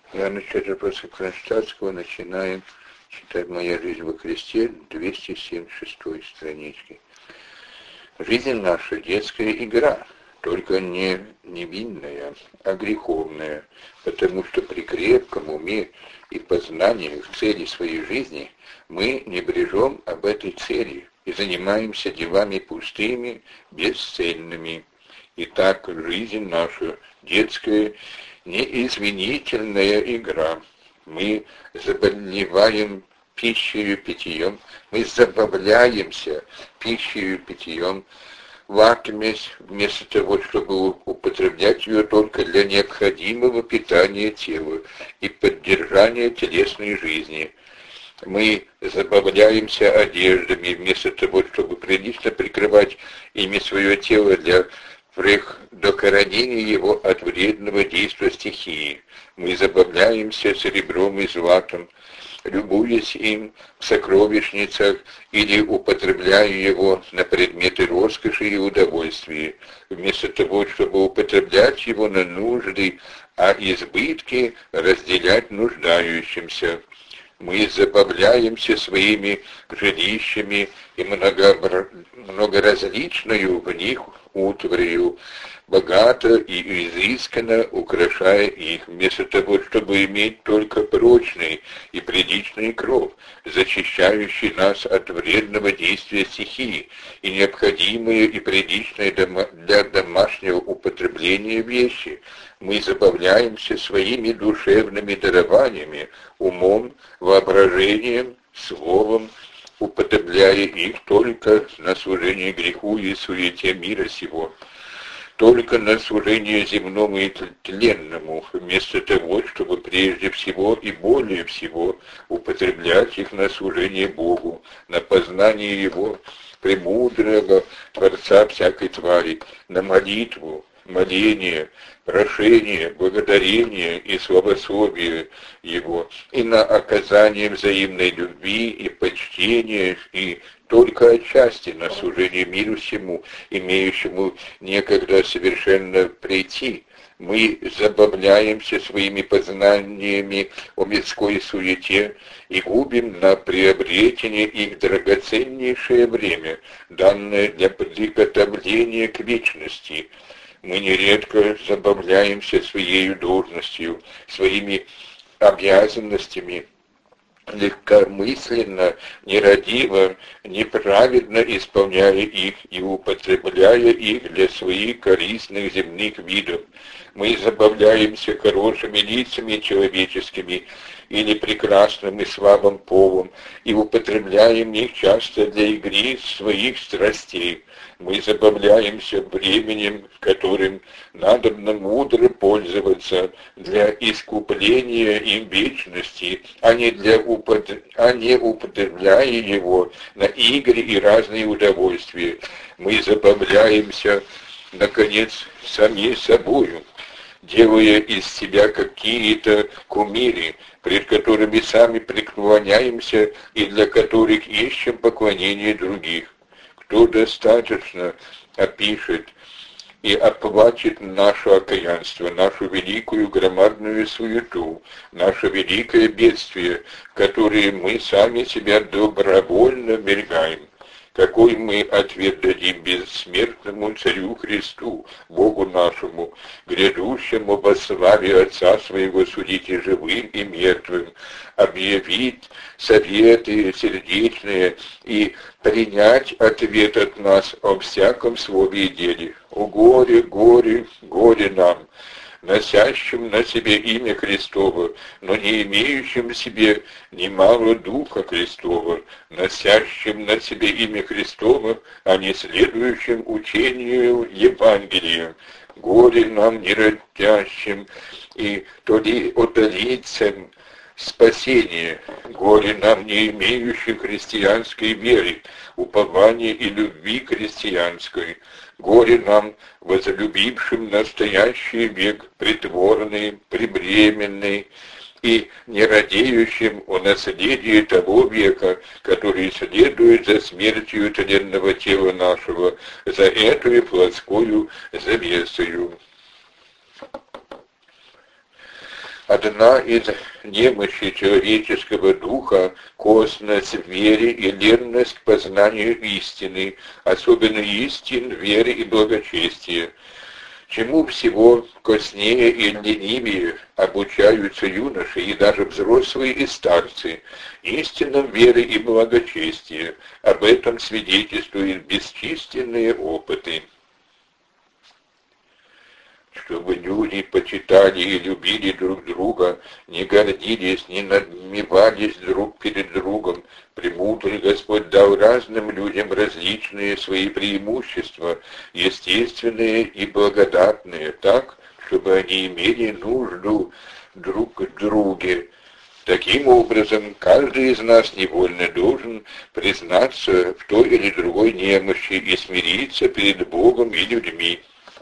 Я начать вопросы Кронштадтского, начинаем читать «Моя жизнь во Христе», 276 странички. Жизнь наша детская игра, только не невинная, а греховная, потому что при крепком уме и познании цели своей жизни мы не брежем об этой цели и занимаемся делами пустыми, бесцельными. Итак, жизнь наша детская, неизвинительная игра. Мы заболеваем пищей и питьем, мы забавляемся пищей и питьем, лакомясь, вместо того, чтобы употреблять ее только для необходимого питания тела и поддержания телесной жизни. Мы забавляемся одеждами, вместо того, чтобы прилично прикрывать ими свое тело для предохранения его от вредного действия стихии. Мы забавляемся серебром и златом, любуясь им в сокровищницах или употребляя его на предметы роскоши и удовольствия, вместо того, чтобы употреблять его на нужды, а избытки разделять нуждающимся. Мы забавляемся своими жилищами и многоразличную в них утварью, богато и изысканно украшая их, вместо того, чтобы иметь только прочный и приличный кров, защищающий нас от вредного действия стихии, и необходимые и приличные для домашнего употребления вещи. Мы забавляемся своими душевными дарованиями, умом, воображением, словом, употребляя их только на служение греху и суете мира сего, только на служение земному и тленному, вместо того, чтобы прежде всего и более всего употреблять их на служение Богу, на познание Его, премудрого Творца всякой твари, на молитву, моление, прошение, благодарение и славословие Его, и на оказание взаимной любви и почтения, и только отчасти на служение миру всему, имеющему некогда совершенно прийти. Мы забавляемся своими познаниями о мирской суете и губим на приобретение их драгоценнейшее время, данное для приготовления к вечности. Мы нередко забавляемся своей должностью, своими обязанностями, легкомысленно, нерадиво, неправедно исполняя их и употребляя их для своих корыстных земных видов. Мы забавляемся хорошими лицами человеческими или прекрасным и слабым полом, и употребляем их часто для игры своих страстей. Мы забавляемся временем, которым надобно мудро пользоваться для искупления им вечности, а не употребляя его на игры и разные удовольствия. Мы забавляемся, наконец, сами собою, делая из себя какие-то кумиры, пред которыми сами преклоняемся и для которых ищем поклонение других. Кто достаточно опишет и оплачет наше окаянство, нашу великую громадную суету, наше великое бедствие, в которое мы сами себя добровольно ввергаем. Какой мы ответ дадим бессмертному Царю Христу, Богу нашему, грядущему во славе Отца Своего судить и живым, и мертвым, объявить советы сердечные и принять ответ от нас о всяком слове и деле. О горе, горе, горе нам, носящим на себе имя Христово, но не имеющим в себе немало Духа Христова, носящим на себе имя Христово, а не следующим учению Евангелия. Горе нам неродящим и утолицам спасение, горе нам не имеющим христианской веры, упования и любви христианской, горе нам, возлюбившим настоящий век притворный, прибременный и не радеющим о наследии того века, который следует за смертью тленного тела нашего, за эту плотскую завесою. Одна из немощей человеческого духа – косность в вере и ленность к познанию истины, особенно истин, веры и благочестия. Чему всего коснее и ленивее обучаются юноши и даже взрослые и старцы, истинам веры и благочестия. Об этом свидетельствуют бесчисленные опыты. Чтобы люди почитали и любили друг друга, не гордились, не надмевались друг перед другом. Премудрый Господь дал разным людям различные свои преимущества, естественные и благодатные, так, чтобы они имели нужду друг в друге. Таким образом, каждый из нас невольно должен признаться в той или другой немощи и смириться перед Богом и людьми.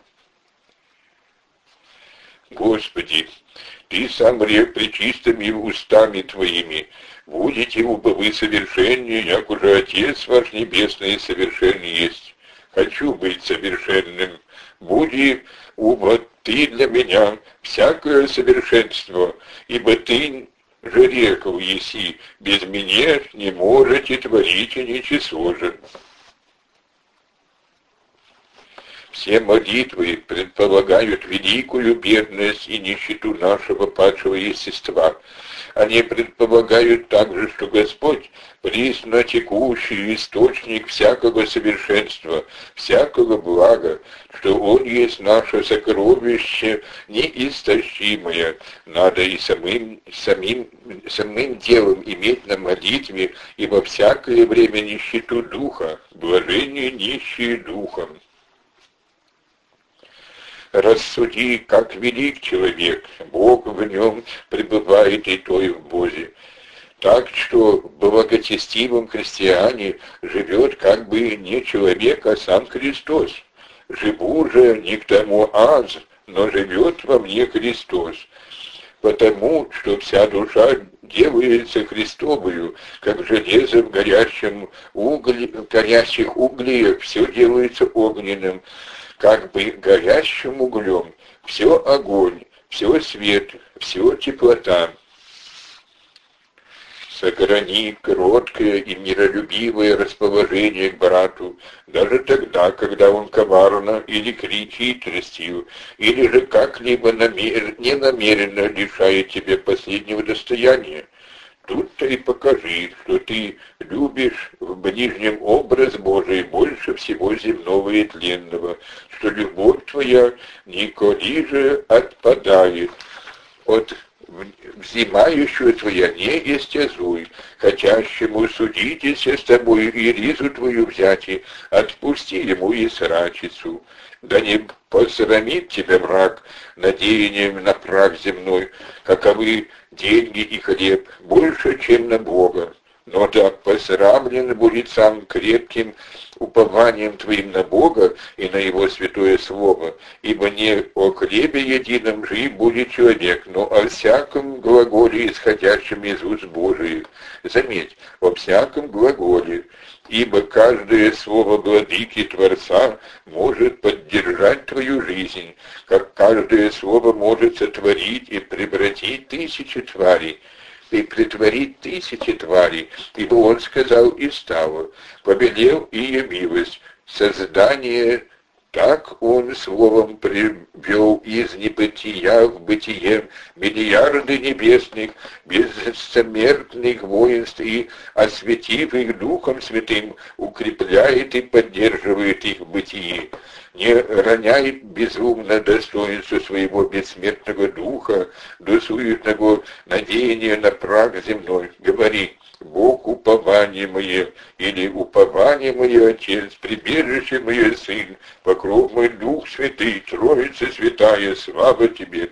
Господи, Ты сам рек пречистыми устами Твоими, будете убо вы совершеннее, як уже Отец ваш Небесный совершен есть. Хочу быть совершенным, буди убо Ты для меня всякое совершенство, ибо Ты же рекал еси, без меня не можете творить ничего же. Все молитвы предполагают великую бедность и нищету нашего падшего естества. Они предполагают также, что Господь присно текущий источник всякого совершенства, всякого блага, что Он есть наше сокровище неистощимое. Надо и самым делом иметь на молитве и во всякое время нищету духа, блажение нищие духом. Рассуди, как велик человек, Бог в нем пребывает и то и в Боге. Так что в благочестивом христиане живет как бы не человек, а сам Христос. Живу же не к тому аз, но живет во мне Христос. Потому что вся душа делается Христовою, как железо в горящих углях, все делается огненным, как бы горящим углем, все огонь, все свет, все теплота. Сохрани кроткое и миролюбивое расположение к брату, даже тогда, когда он коварно или кричит хитростью, или же как-либо ненамеренно лишает тебя последнего достояния. Тут-то и покажи, что ты любишь в ближнем образ Божий больше всего земного и тленного, что любовь твоя николи же отпадает от взимающего твоя не истязуй, хотящему судитесь с тобою и ризу твою взяти, отпусти ему и срачицу. Да не посрамит тебя враг надеянием на прах земной, каковы деньги и хлеб, больше, чем на Бога. Но да посрамлен будет сам крепким упованием твоим на Бога и на Его святое Слово, ибо не о хлебе едином жив будет человек, но о всяком глаголе, исходящем из уст Божиих. Заметь, о всяком глаголе, ибо каждое слово владыки Творца может поддержать твою жизнь, как каждое слово может сотворить и превратить тысячи тварей, и притворить тысячи тварей, ибо он сказал и стало, повелел и явилось, создание, так он словом привел из небытия в бытие миллиарды небесных, бессмертных воинств и, осветив их Духом Святым, укрепляет и поддерживает их в бытии. Не роняет безумно достоинство своего бессмертного духа, до суетного надеяния на прах земной. Говори: Бог упование мое, или упование мое Отец, прибежище мое Сын, покров мой Дух Святый, Троица Святая, слава Тебе.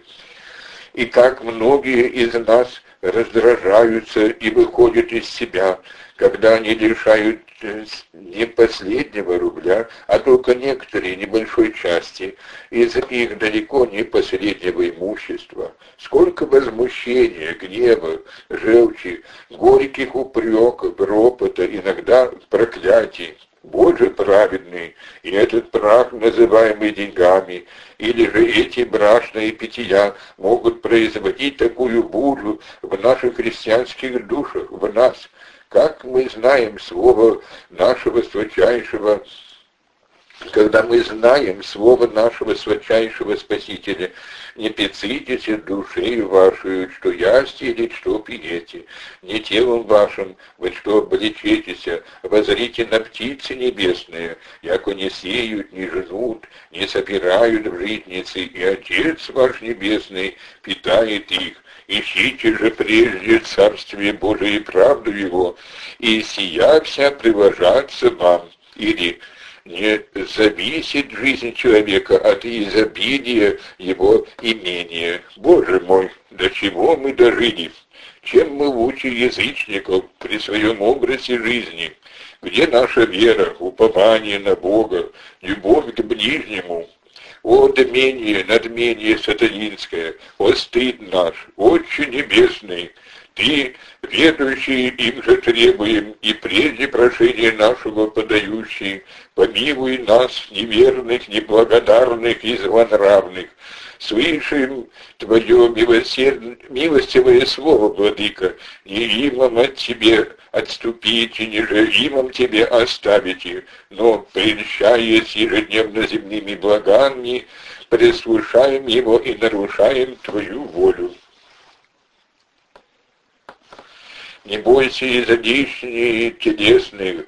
И как многие из нас раздражаются и выходят из себя, когда они лишают не последнего рубля, а только некоторые небольшой части из их далеко не последнего имущества. Сколько возмущения, гнева, желчи, горьких упреков, ропота, иногда проклятий. Боже праведный, и этот прах, называемый деньгами, или же эти брачные питья могут производить такую бурю в наших христианских душах, в нас, как мы знаем слово нашего святейшего, когда мы знаем слово нашего святейшего Спасителя: не пецитесь душею вашей, что ясте или что пьете, не телом вашим, вы что облечетесь, возрите на птицы небесные, яко не сеют, не жнут, не собирают в житницы, и Отец ваш Небесный питает их. Ищите же прежде Царствие Божие и правду Его, и сия вся приложаться вам. Или не зависит жизнь человека от изобилия его имения. Боже мой, до чего мы дожили? Чем мы лучше язычников при своем образе жизни? Где наша вера, упование на Бога, любовь к ближнему? О надмение сатанинское, о стыд наш, Отче Небесный! Ты, ведущий, им же требуем, и прежде прошения нашего подающий, помилуй нас, неверных, неблагодарных и злонравных. Слышим Твое милостивое слово, Владыка, не имам от Тебе отступите, не же имам Тебе оставите, но, прельщаясь ежедневно земными благами, преслушаем его и нарушаем Твою волю. Не бойся изобилия телесных,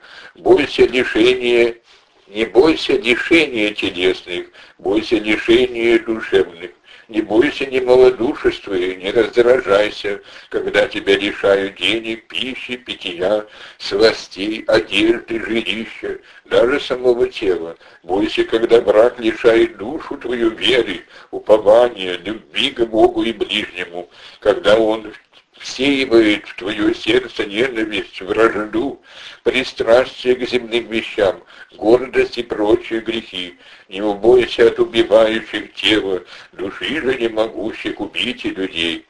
не бойся лишения телесных, бойся лишения душевных. Не бойся ни малодушества, не раздражайся, когда тебя лишают денег, пищи, питья, сластей, одежды, жилища, даже самого тела. Бойся, когда враг лишает душу твою веры, упования, любви к Богу и ближнему, когда он всеивает в твое сердце ненависть, вражду, пристрастие к земным вещам, гордость и прочие грехи. Не убойся от убивающих тело, души же не могущих убить и людей.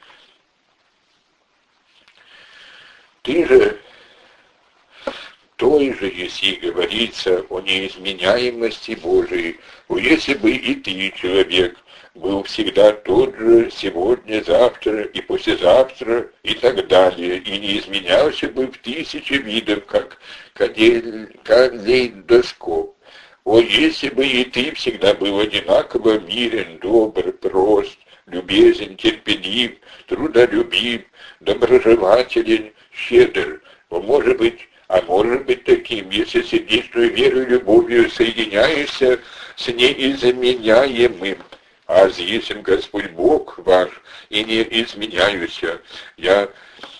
Ты же той же, еси говорится о неизменяемости Божией, если бы и ты, человек, был всегда тот же сегодня, завтра и послезавтра и так далее, и не изменялся бы в тысячи видов, как калейдоскоп. О, если бы и ты всегда был одинаково мирен, добр, прост, любезен, терпелив, трудолюбив, доброжелателен, щедр, может быть таким, если сердечную веру и любовью соединяешься с неизменяемым. А есмь Господь Бог ваш, и не изменяюся, я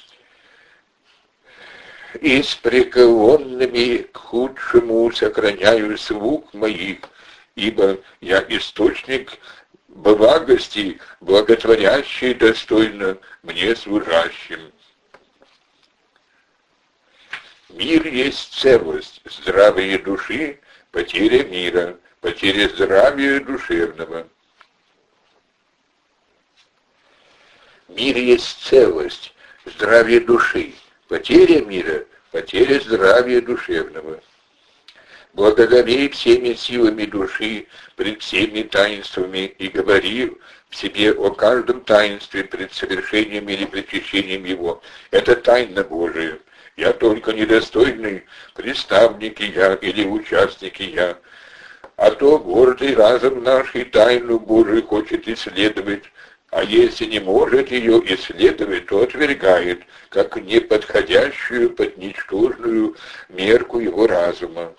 и с преклонными к худшему сохраняю слуг моих, ибо я источник благости, благотворящий достойно мне служащим. Мир есть целость, здравие души, потеря мира, потеря здравия душевного. Мир есть целость, здравие души, потеря мира, потеря здравия душевного. Благоговей всеми силами души пред всеми таинствами и говори в себе о каждом таинстве пред совершением или причащением его. Это тайна Божия. Я только недостойный представник я или участник я. А то гордый разум наш и тайну Божию хочет исследовать, а если не может ее исследовать, то отвергает, как неподходящую под ничтожную мерку его разума.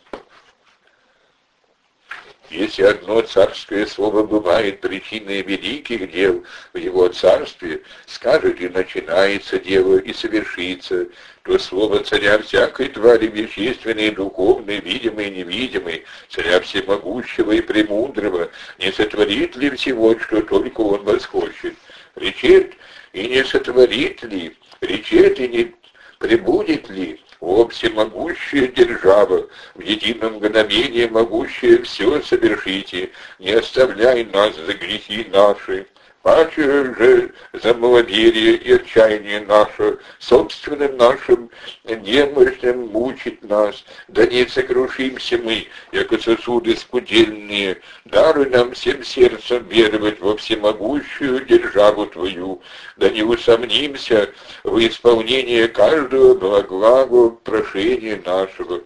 Если одно царское слово бывает причиной великих дел в его царстве, скажет и начинается дело и совершится, то слово царя всякой твари вещественной и духовной, видимой и невидимой, царя всемогущего и премудрого, не сотворит ли всего, что только он восхочет? Речет и не сотворит ли, речет и не пребудет ли? О, всемогущая держава, в едином мгновении могущая все совершите, не оставляй нас за грехи наши. Паче же за маловерие и отчаяние наше, собственным нашим немощным мучить нас, да не сокрушимся мы, яко сосуды скудельные, даруй нам всем сердцем веровать во всемогущую державу Твою, да не усомнимся в исполнении каждого благого прошения нашего.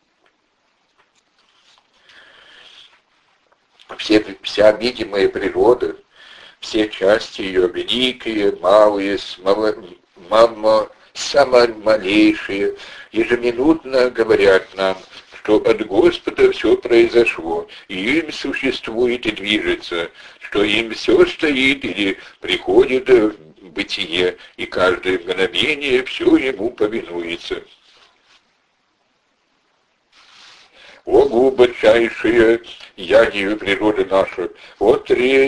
Вся видимая природа, все части ее, великие, малые, самые малейшие, ежеминутно говорят нам, что от Господа все произошло, и им существует и движется, что им все стоит или приходит в бытие, и каждое мгновение все ему повинуется. О, глубочайшая ядию природы наша, о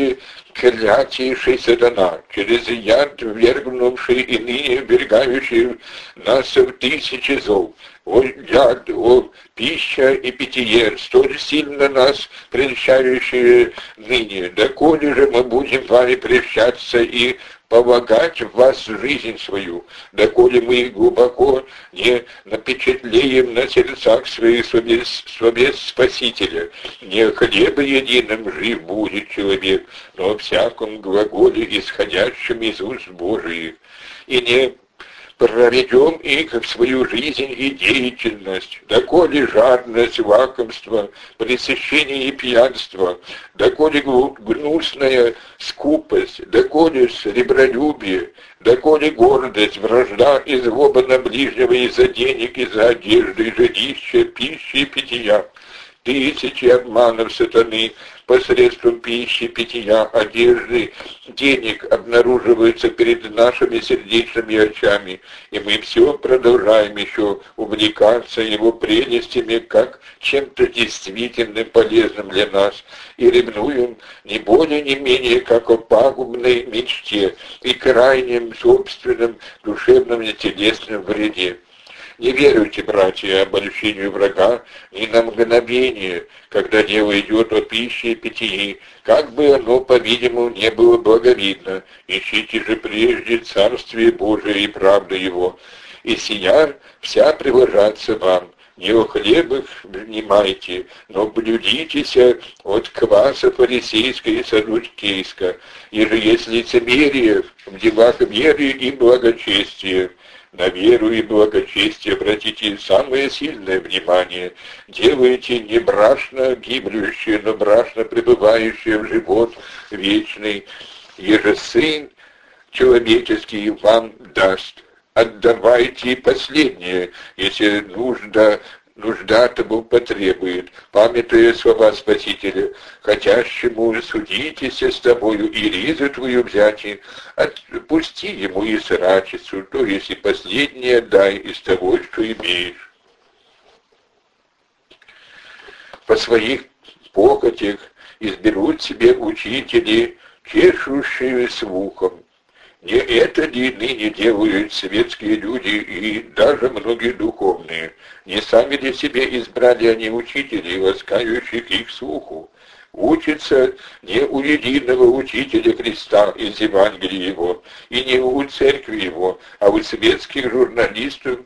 треклятейший сатана, через яд ввергнувший и ныне ввергающий нас в тысячи зол, о яд, о пища и питье, столь сильно нас прельщающие ныне, доколе же мы будем вами прельщаться и полагать в вас жизнь свою, доколе мы глубоко не напечатлеем на сердцах своих словес Спасителя. Не хлебом единым жив будет человек, но о всяком глаголе, исходящем из уст Божиих, и не проведем их в свою жизнь и деятельность, доколе жадность, лакомство, пресыщение и пьянство, доколе гнусная скупость, доколе сребролюбие, доколе гордость, вражда и злоба на ближнего из-за денег, из-за одежды, жилища, пищи и питья. Тысячи обманов сатаны посредством пищи, питья, одежды, денег обнаруживаются перед нашими сердечными очами, и мы все продолжаем еще увлекаться его прелестями, как чем-то действительно полезным для нас, и ревнуем не более, не менее, как о пагубной мечте и крайнем собственном душевном и телесном вреде. Не веруйте, братья, обольщению врага ни на мгновение, когда дело идет о пище и питье, как бы оно, по-видимому, не было благовидно. Ищите же прежде Царствие Божие и правду Его, и сия вся приложаться вам. Не о хлебах внимайте, но блюдитесь от кваса фарисейска и саддукейска, и же есть лицемерие в делах веры и благочестия. На веру и благочестие обратите самое сильное внимание. Делайте не брашно гиблющее, но брашно пребывающее в живот вечный, еже Сын человеческий вам даст. Отдавайте последнее, если нужда того потребует, памятуя слова Спасителя, хотящему судитесь с тобою и ризу твою взяти, отпусти ему и срачицу, то есть и последнее дай из того, что имеешь. По своих похотях изберут себе учители, чешущие слухом. Не это ли ныне делают светские люди и даже многие духовные? Не сами ли себе избрали они учителей, ласкающих их слуху? Учатся не у единого учителя Христа из Евангелия Его, и не у церкви Его, а у светских журналистов,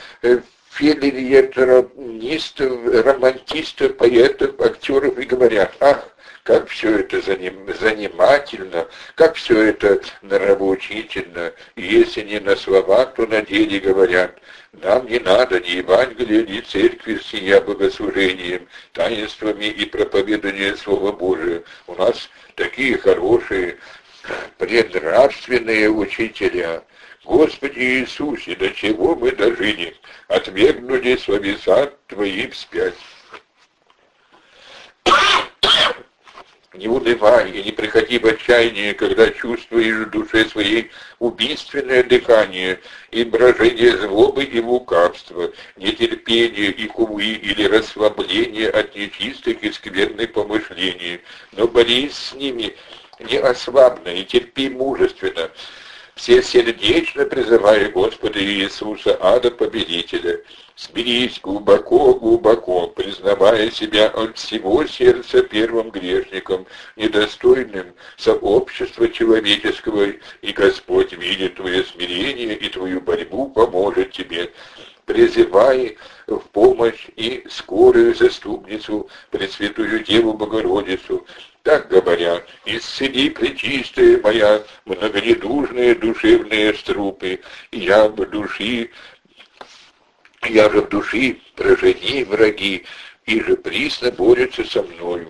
филиетронистов, романтистов, поэтов, актеров, и говорят: ах, как все это занимательно, как все это нравоучительно. И если не на словах, то на деле говорят: нам не надо ни Евангелия, ни церкви с сия богослужением, таинствами и проповеданием Слова Божия. У нас такие хорошие, преднравственные учителя. Господи Иисусе, до чего мы дожили? Отвергнули словеса Твои вспять. Не унывай и не приходи в отчаяние, когда чувствуешь в душе своей убийственное дыхание и брожение злобы и лукавства, нетерпение и увы или расслабление от нечистых и скверных помышлений. Но борись с ними неослабно и терпи мужественно. все сердечно призывая Господа Иисуса, ада победителя. Смирись глубоко, признавая себя от всего сердца первым грешником, недостойным сообщества человеческого, и Господь, видя твое смирение и твою борьбу, поможет тебе. Призывай в помощь и скорую заступницу, Пресвятую Деву Богородицу. Так говорят: исцели, пречистая моя, многонедужные душевные струпы, я же в души прожени враги, и же присно борются со мною.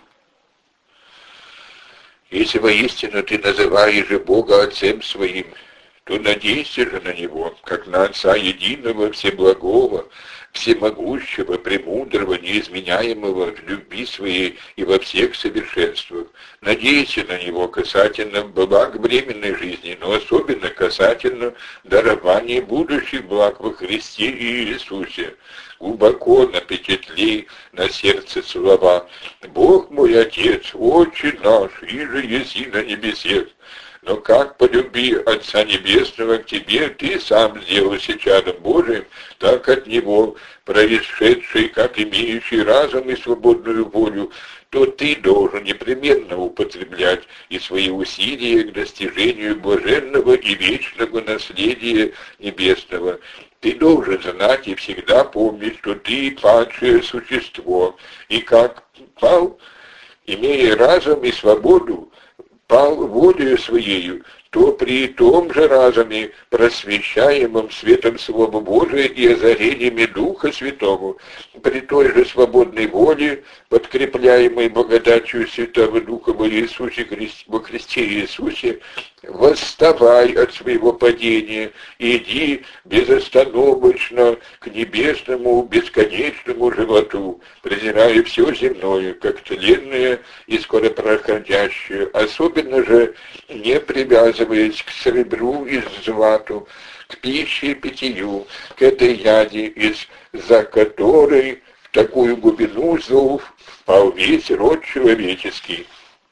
Если воистину ты называешь же Бога Отцем своим, то надейся же на Него, как на Отца Единого, Всеблагого, Всемогущего, Премудрого, Неизменяемого в любви Своей и во всех совершенствах. Надейся на Него касательно благ временной жизни, но особенно касательно дарования будущих благ во Христе и Иисусе. Глубоко напечатли на сердце слова: «Бог мой Отец, Отче наш, иже еси на небесех». Но как по любви Отца Небесного к тебе ты сам сделался чадом Божиим, так от Него, происшедший, как имеющий разум и свободную волю, то ты должен непременно употреблять и свои усилия к достижению блаженного и вечного наследия небесного. Ты должен знать и всегда помнить, что ты падшее существо, и как пал, имея разум и свободу, пал волею своею, то при том же разуме, просвещаемым светом Слова Божия и озарениями Духа Святого, при той же свободной воле, подкрепляемой благодатью Святого Духа во Христе Иисусе, восставай от своего падения и иди безостановочно к небесному бесконечному животу, презирая все земное, как тленное и скоро проходящее, особенно же не привязываясь к серебру и злату, к пище и питью, к этой яде, из-за которой в такую глубину зов впал весь род человеческий.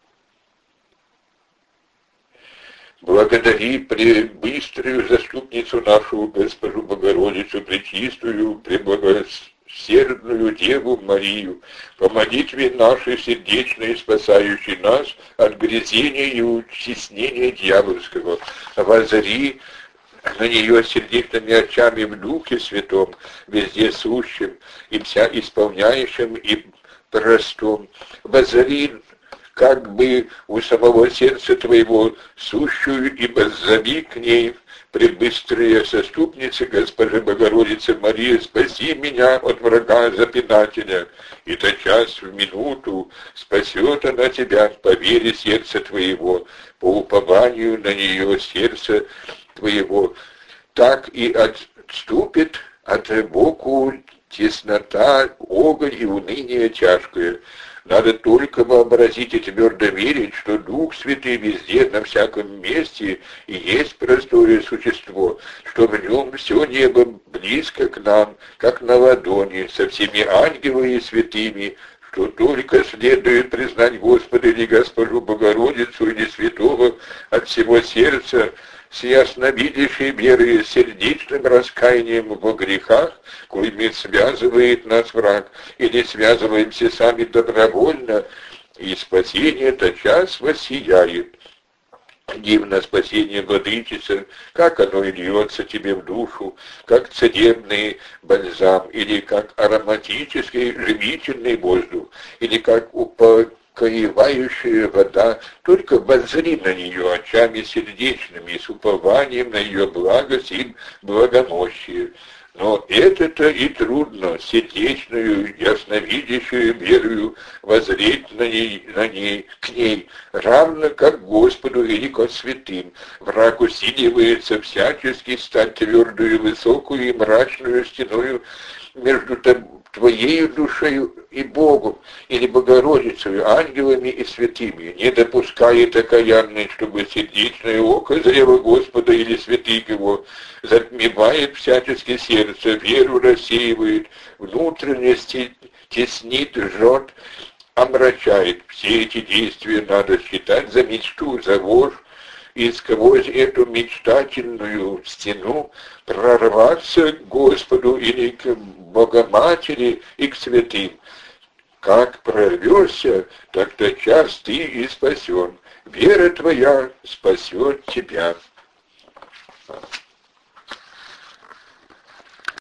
Благодари пребыструю заступницу нашу, Госпожу Богородицу, пречистую, преблагосердную Деву Марию, по молитве нашей сердечной, спасающей нас от грязения и утеснения дьявольского. Воззри на нее сердечными очами в Духе Святом, везде сущим, и вся исполняющим и простом. Воззри как бы у самого сердца твоего сущую, и воззови к ней, пребыстрая заступница Госпожи Богородицы Мария, спаси меня от врага запинателя, и тотчас в минуту спасет она тебя по вере сердца твоего, по упованию на нее сердца твоего, так и отступит от боку теснота, огонь и уныние тяжкое. Надо только вообразить и твердо верить, что Дух Святый везде, на всяком месте и есть простое существо, что в нем все небо близко к нам, как на ладони, со всеми ангелами и святыми, что только следует признать Господа или Госпожу Богородицу или Святого от всего сердца, с ясновидящей верой, сердечным раскаянием во грехах, коими связывает нас враг, или связываемся сами добровольно, и спасение тотчас воссияет. Дивно спасение, Владычица, как оно и льется тебе в душу, как целебный бальзам, или как ароматический живительный воздух, или как упокоивающая вода, только воззри на нее очами сердечными, с упованием на ее благость и благомощие. Но это-то и трудно, сердечную, ясновидящую верою воззреть к ней, равно как Господу или ко святым. Враг усиливается всячески стать твердую, высокую и мрачную стеною между твоею душею и Богом, или Богородицей, ангелами и святыми, не допускает окаянный, чтобы сердечное око зрело Господа или святых его, затмевает всячески сердце, веру рассеивает, внутренности теснит, жжет, омрачает. Все эти действия надо считать за мечту, за ложь, и сквозь эту мечтательную стену прорваться к Господу или к Богоматери и к святым. Как прорвешься, так тотчас ты и спасен. Вера твоя спасет тебя.